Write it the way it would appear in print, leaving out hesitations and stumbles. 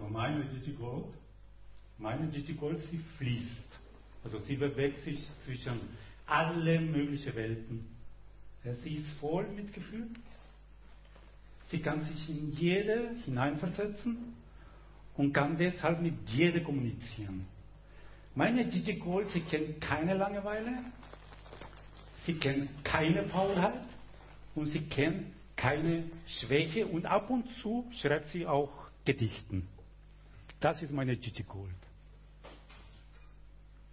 Aber meine Gigi Gold, sie fließt. Also sie bewegt sich zwischen alle möglichen Welten. Sie ist voll mit Gefühl. Sie kann sich in jede hineinversetzen und kann deshalb mit jeder kommunizieren. Meine Gigi Gold, sie kennt keine Langeweile, sie kennt keine Faulheit und sie kennt keine Schwäche und ab und zu schreibt sie auch Gedichten. Das ist meine Gigi Gold.